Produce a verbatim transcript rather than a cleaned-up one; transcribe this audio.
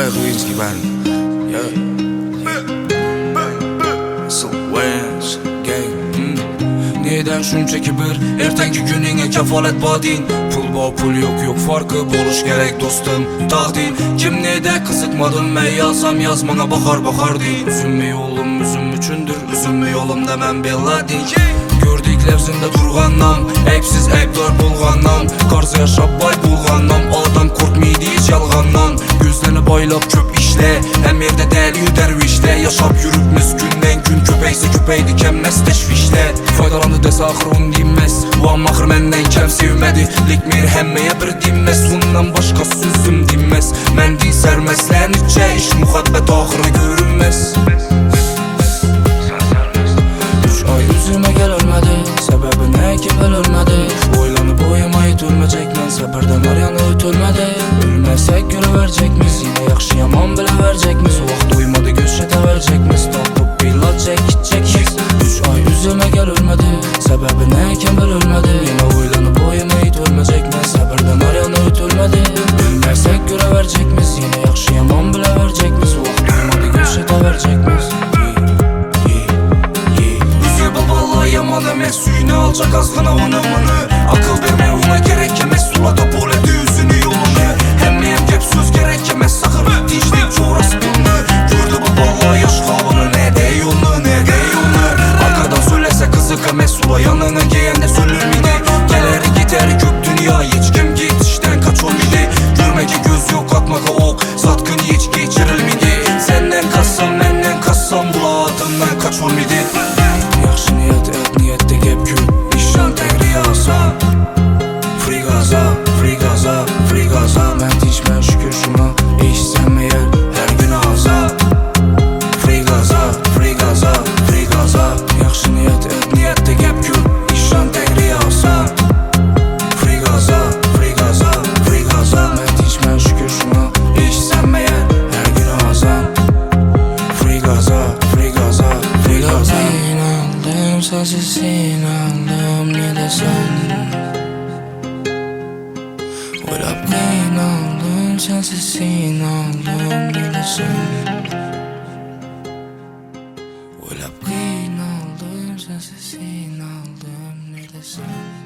Lewinsky ben. Yeah. So Wayans gang. Hmm. Neden şunchaki bir ertangi gününe kafolat badin. Pul bo pul yok yok farkı buluş gerek dostum taqdin. Kim nede kızıkmadım ben yazsam yazmana bakar bakar deyin. Üzünme yolum üzüm üçündür üzünme yolum demem belladin. Gördüklerimde durganlam Eypsiz eyplar bulganlam Qarz yaşap bay bulganlam Adam korkmaydı hiç yalgandan Gözlerini baylap köp işle Hem yerde dəliyu dərvişlə Yaşap yürübmüz gündən gün Köpəksə köpəkdi kemməz teşvişlə Faydalandı desə axır onu dinməz O an axır məndən kəm sevmədi Likmir həmməyə bir dinməz Ondan başqa sözüm dinməz Mən din sərməslənitcə İş müxəbbət axırı görünməz Yüzüme gel ölmedi Sebebi ne ki ben ölmedi Oylanıp uyumayı ölmeyecek men Səbirdən arayanı ötülmedi Ölmesek göre verecekmiz Yine yaxşı yaman bile verecekmiz O vaxt uymadı göçete verecekmiz Tapıp bilat çek gidecekmiz Üç ay yüzüme gel ölmedi Sebebi ne ki ben ölmedi Yine oylanıp uyumayı ölmeyecek men Səbirdən arayanı ötülmedi Ölmesek göre verecekmiz Yine yaxşı yaman bile verecekmiz O vaxt uymadı göçete verecekmiz Yaman emes suyunu alacak azgına onu onu Akıl verme ona gerekemez Sulada bol edi yüzünü yolunu Hemmeyem gep söz gerekemez Sakır dinçlik coğrası bunu Gördü bu balla yaş kavunu Ne de yolunu ne de yolunu Arkadan söylese kızık emes Sula yanına giyende söylür miydi Geleri gideri kök dünya Hiç kim git işten kaç olmaydı Görmeki göz yok atmaka ok Satkın hiç geçirilmiydi Senden kassam menden kassam Bula adından kaç olmaydı Yaxşı niyet et niyette gep gül İşan tegri asa Free gaza, free gaza, free gaza Mən dinçmən şükür şuna İşsən meyər hər gün aza Free gaza, free gaza, free gaza Yaxşı niyet et niyette gep gül İşan tegri asa Free gaza, free gaza, free gaza Mən dinçmən şükür şuna İşsən meyər hər gün aza Free gaza, free gaza, free gaza Sensiz inandım ne desem Oylap kıyınaldım sensiz inandım ne desem Oylap kıyınaldım sensiz inandım ne desem